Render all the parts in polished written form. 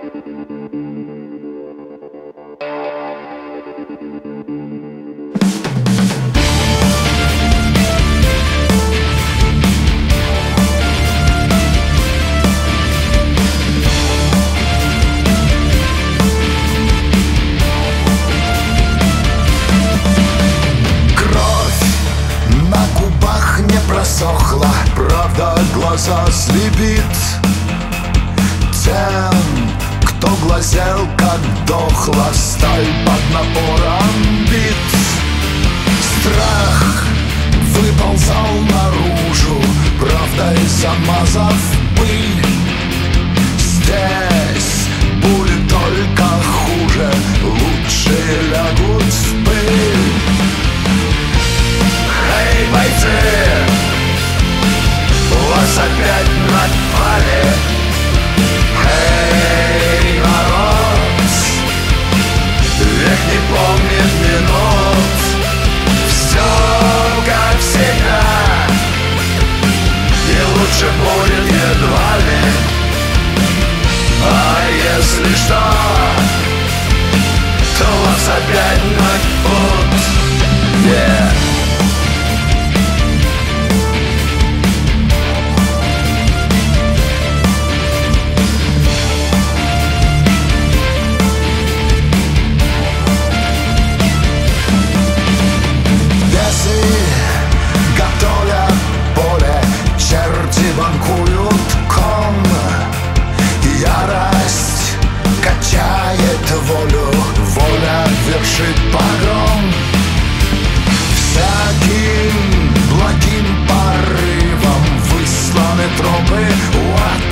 Просохла, правда глаза слепит тем, кто глазел, как дохла сталь под напором бит. Страх выползал наружу, правдой замазав пыль. Здесь будет только хуже, лучшие лягут в пыль. Эй, бойцы! Вас опять напали. Эй, народ, век не помнит минут. Все как всегда, и лучше будет едва ли. А если что, то вас опять нападут. Банкуют ком, ярость качает волю, воля вершит погром. Всяким благим порывом высланы тропы в ад.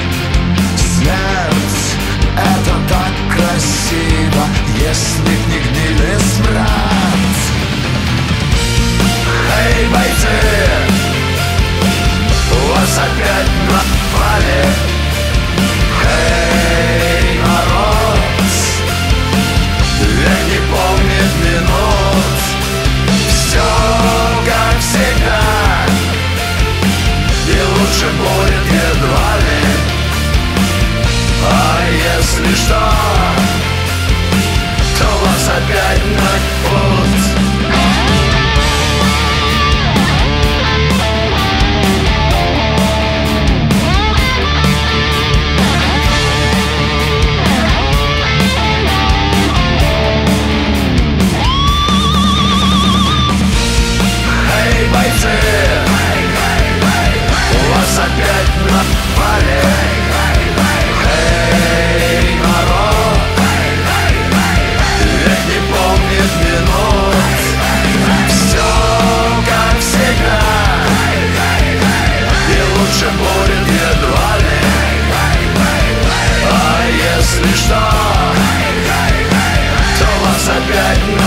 Смерть — это так красиво, если б не гнили смрад. Эй, бойцы! Вас опять напали. Эй, народ, век не помнит минут. Все как всегда, и лучше будет едва ли. А если что, то вас опять нападут. Вас опять напали. Эй, народ, век не помнит минут. Все как всегда, и лучше будет едва ли. А если что, то вас опять напали.